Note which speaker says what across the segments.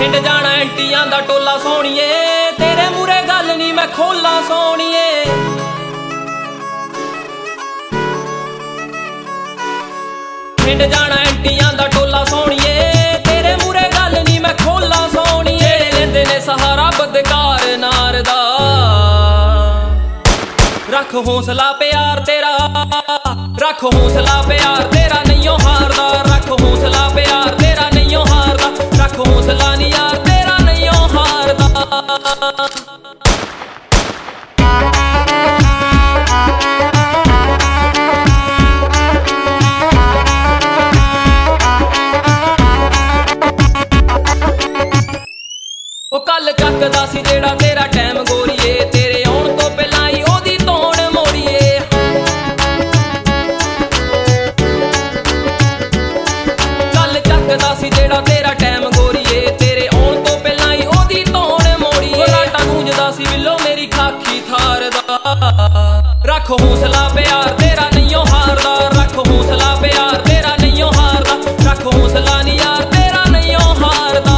Speaker 1: ਪਿੰਡ ਜਾਣਾ ਐਂਟੀਆਂ ਦਾ ਟੋਲਾ ਸੋਹਣੀਏ, ਤੇਰੇ ਮੂਰੇ ਗੱਲ ਨਹੀਂ ਮੈਂ ਖੋਲਾਂ ਸੋਹਣੀਏ। ਪਿੰਡ ਜਾਣਾ ਐਂਟੀਆਂ ਦਾ ਟੋਲਾ ਸੋਹਣੀਏ, ਤੇਰੇ ਮੂਰੇ ਗੱਲ ਨਹੀਂ ਮੈਂ ਖੋਲਾਂ ਸੋਹਣੀਏ। ਜਿਹੜੇ ਲੈਂਦੇ ਨੇ ਸਹਾਰਾ ਬਦਕਾਰ ਨਾਰ ਦਾ, ਰੱਖ ਹੌਸਲਾ ਪਿਆਰ ਤੇਰਾ, ਰੱਖ ਹੌਸਲਾ ਪਿਆਰ ਤੇਰਾ ਨਹੀਂਓ ਹਾਰਦਾ, ਰੱਖ ਹੌਸਲਾ ਪਿਆਰ ਤੇਰਾ ਨਹੀਂਓ ਹਾਰਦਾ, ਰੱਖ ਹੌਸਲਾ ਨੀ ਯਾਰ ਤੇਰਾ ਨਹੀਂਓ ਹਾਰਦਾ। ਉਹ ਕੱਲ ਚੱਕਦਾ ਸੀ ਜਿਹੜਾ ਤੇਰਾ ਟਾਈਮ ਗੋਰੀਏ, ਤੇਰੇ ਆਉਣ ਤੋਂ ਪਹਿਲਾਂ ਹੀ ਉਹਦੀ ਧੌਣ ਮੋੜੀਏ। ਕੱਲ ਚੱਕਦਾ ਸੀ ਜਿਹੜਾ ਤੇਰਾ ਟਾਈਮ ਗੋਰੀਏ, ਤੇਰੇ ਆਉਣ ਤੋਂ ਪਹਿਲਾਂ ਹੀ ਉਹਦੀ ਧੌਣ ਮੋੜੀਏ। ਰਾਟਾ ਗੂੰਜਦਾ ਸੀ ਬਿੱਲੋ ਮੇਰੀ ਖਾਕੀ ਥਾਰ ਦਾ, ਰੱਖ ਹੌਸਲਾ ਪਿਆਰ ਤੇਰਾ ਨਹੀਂਓ ਹਾਰਦਾ, ਰੱਖ ਹੌਸਲਾ ਪਿਆਰ ਤੇਰਾ ਨਹੀਂਓ ਹਾਰਦਾ, ਰੱਖ ਹੌਸਲਾ ਨੀ ਯਾਰ ਤੇਰਾ ਨਹੀਂਓ ਹਾਰਦਾ।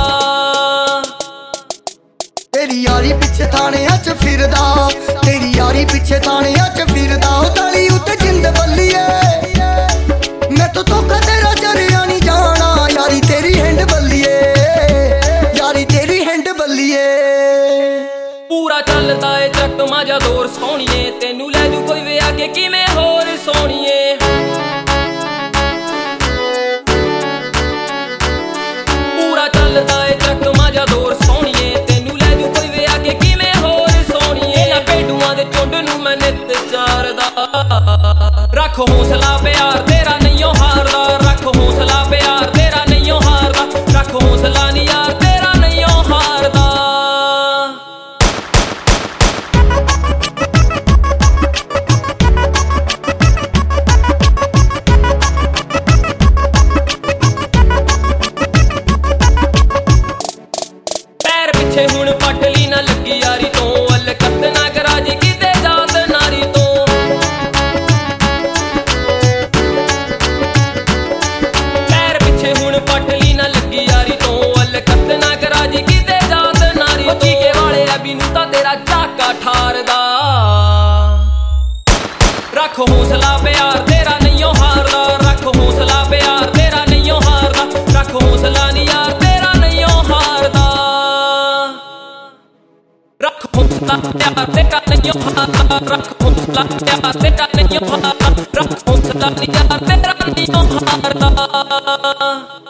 Speaker 2: ਤੇਰੀ ਯਾਰੀ ਪਿੱਛੇ ਥਾਣਿਆਂ 'ਚ ਫਿਰਦਾ, ਤੇਰੀ ਯਾਰੀ ਪਿੱਛੇ ਥਾਣਿਆਂ 'ਚ ਫਿਰਦਾ। ਉਹ ਤਾਲੀ ਉੱਤੇ ਜਿੰਦ ਬੱਲੀਏ, ਮੈਂ ਤੋਂ ਧੋਖਾ ਤੇਰਾ ਜਰਿਆ ਨਹੀਂ ਜਾਣਾ। ਯਾਰੀ ਤੇਰੀ ਹੈਂਡ ਬੱਲੀਏ, ਯਾਰੀ ਤੇਰੀ ਹੈਂਡ ਬੱਲੀਏ।
Speaker 1: ਪੂਰਾ ਚੱਲਦਾ ਏ ਚੱਕਮਾ ਜਾਂ ਦੌਰ ਸੋਹਣੀਏ, ਤੈਨੂੰ ਲੈ ਜੂ ਕੋਈ ਵਿਆਹ ਕੇ ਕਿਵੇਂ ਹੋਰ ਸੋਹਣੀਏ। ਪੂਰਾ ਚੱਲਦਾ ਏ ਚੱਕਮਾ ਜਾਂ ਦੌਰ ਸੋਹਣੀਏ, ਤੈਨੂੰ ਲੈ ਜੂ ਕੋਈ ਵਿਆਹ ਕੇ ਕਿਵੇਂ ਹੋਰ ਸੋਹਣੀਏ। ਇਹਨਾਂ ਭੇਡੂਆਂ ਦੇ ਝੁੰਡ ਨੂੰ ਮੈਂ ਨਿੱਤ ਚਾਰਦਾ, ਰੱਖ ਹੌਸਲਾ ਪਿਆਰ ਤੇਰਾ ਨਹੀਂਓ ਹਾਰਦਾ, ਰੱਖ ਹੌਸਲਾ ਪਿਆਰ ਤੇਰਾ ਨਹੀਂਓ ਹਾਰਦਾ, ਰੱਖ ਹੌਸਲਾ ਨੀ ਯਾਰ ਤੇਰਾ ਨਹੀਂਓ ਹਾਰਦਾ। ਪੈਰ ਪਿੱਛੇ ਹੁਣ ਪਟਲੀ ਨਾ ਲੱਗੀ ਯਾਰੀ ਤੋਂ, ਅਲਕਤ ਨਾ ਕਰਾ ਜੀ ਕਿਤੇ ਜਾਤ ਨਾਰੀ ਤੋਂ। ਪੈਰ ਪਿੱਛੇ ਹੁਣ ਪਟਲੀ ਨਾ ਲੱਗੀ ਯਾਰੀ ਤੋਂ, ਅਲਕਤ ਨਾ ਕਰਾ ਜੀ ਕਿਤੇ ਜਾਤ ਨਾਰੀ ਤੋਂ। ਚੀਕੇ ਵਾਲੇ ਅਬੀ ਨੂੰ ਤਾਂ ਤੇਰਾ ਝਾਕਾ ਠਾਰਦਾ, ਰੱਖ ਹੌਸਲਾ ਪਿਆਰ ਤੇਰਾ ਨਹੀਂਓ ਹਾਰਦਾ, ਰੱਖ ਹੌਸਲਾ ਪਿਆਰ ਤੇਰਾ ਨਹੀਂਓ ਹਾਰਦਾ, ਰੱਖ ਹੌਸਲਾ ਨੀ ਯਾਰ ਤੇਰਾ ਨਹੀਂਓ ਹਾਰਦਾ। ਰੱਖ ਹੌਸਲਾ ਪਿਆਰ ਤੇਰਾ ਨਹੀਂਓ ਹਾਰਦਾ, ਰੱਖ ਹੌਸਲਾ ਪਿਆਰ ਤੇਰਾ ਨਹੀਂਓ ਹਾਰਦਾ, ਰੱਖ ਹੌਸਲਾ ਨੀ ਯਾਰ ਤੇਰਾ ਨਹੀਂਓ ਹਾਰਦਾ।